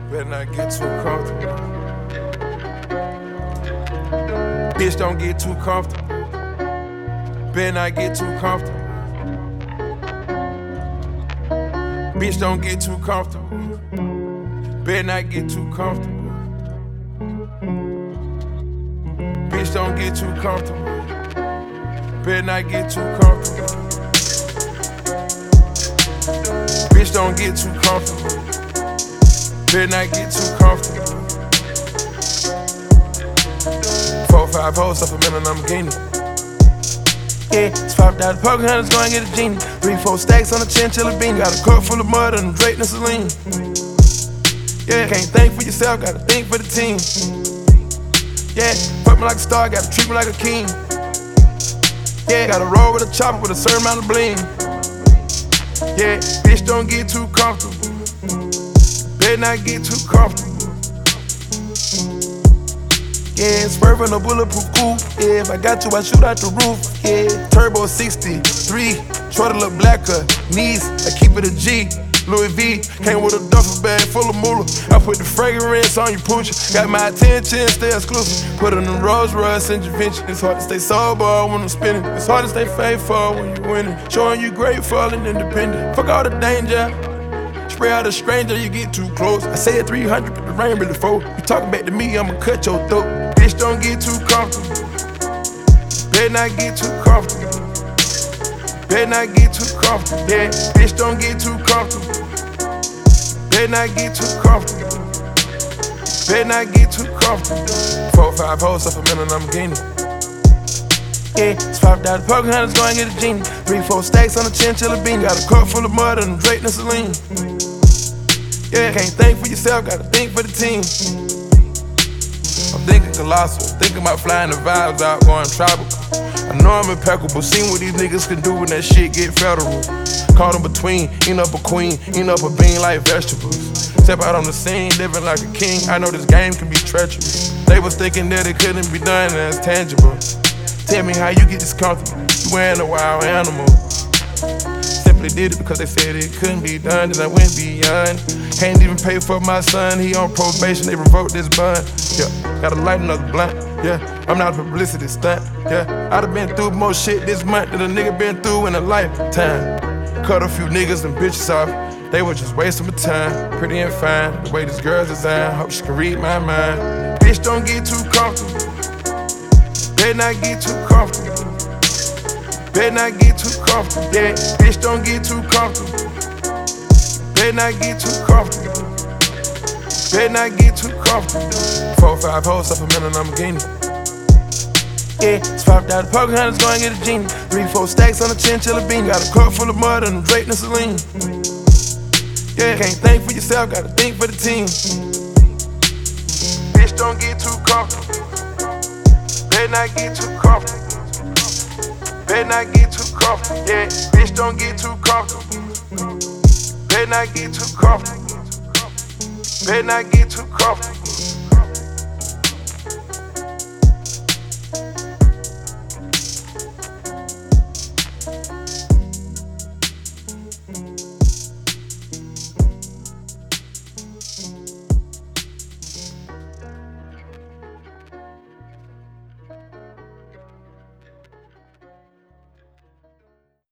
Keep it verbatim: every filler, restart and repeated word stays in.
Better not get too comfortable. Bitch, don't get too comfortable. Better not get too comfortable. Bitch, don't get too comfortable. Better not get too comfortable. Bitch, don't get too comfortable. Better not get too comfortable. Bitch, don't get too comfortable. Better not get too comfortable. Four, five hoes off a million Lamborghini. Yeah, it's five dollars poker hunters, go and get a genie. Three, four stacks on a chinchilla beanie. Got a cup full of mud and Drake and Celine. Yeah, can't think for yourself, gotta think for the team. Yeah, fuck me like a star, gotta treat me like a king. Yeah, gotta roll with a chopper with a certain amount of bling. Yeah, bitch, don't get too comfortable. Better not get too comfortable. Yeah, swerving a bulletproof coupe. Yeah, if I got you, I shoot out the roof. Yeah, turbo sixty-three, shorty look blacker. Knees, I keep it a G. Louis V came with a duffel bag full of moolah. I put the fragrance on your pooch. Got my attention, stay exclusive. Put it in Rolls Royce and Javinci. It's hard to stay sober when I'm spinning. It's hard to stay faithful when you winning. Showing you grateful and independent. Fuck all the danger. Spray out a stranger, you get too close. I say at three hundred, but the rain really fall. You talking back to me, I'ma cut your throat. Bitch, don't get too comfortable. Better not get too comfortable. Better not get too comfortable. Yeah, bitch, don't get too comfortable. Better not get too comfortable. Better not get too comfortable. Four, five hoes off a million Lamborghini. Yeah, it's five dollars poker hunters, go and get a genie. Three, four stacks on a chinchilla beanie. Got a cup full of mud and Drake and Celine. Yeah, can't think for yourself, gotta think for the team. I'm thinking colossal, thinking about flying the vibes out, going tribal. I know I'm impeccable, seen what these niggas can do when that shit get federal. Caught in between, eating up a queen, eating up a bean like vegetables. Step out on the scene, living like a king. I know this game can be treacherous. They was thinking that it couldn't be done and it's tangible. Tell me how you get this comfortable, you wearing a wild animal. Simply did it because they said it couldn't be done, and I went beyond. Can't even pay for my son, he on probation, they revoked this bond. Yeah, gotta light another blunt, yeah, I'm not a publicity stunt, yeah. I done been through more shit this month than a nigga been through in a lifetime. Cut a few niggas and bitches off, they were just wasting my time. Pretty and fine, the way this girl's designed, hope she can read my mind. Bitch, don't get too comfortable. Better not get too comfortable. Better not get too comfortable. Yeah, bitch, don't get too comfortable. Better not get too comfortable. Better not get too comfortable. Four, five hoes off a million Lamborghini. Yeah, it's five dollars poker hunters, go and get a genie. Three, four stacks on a chinchilla beanie. Got a cup full of mud and Drake and Celine. Yeah, can't think for yourself, gotta think for the team. Bitch, don't get too comfortable. Better not get too comfortable. Better not get too comfortable. Yeah, bitch, don't get too comfortable. Better not get too comfortable. Better not get too comfortable.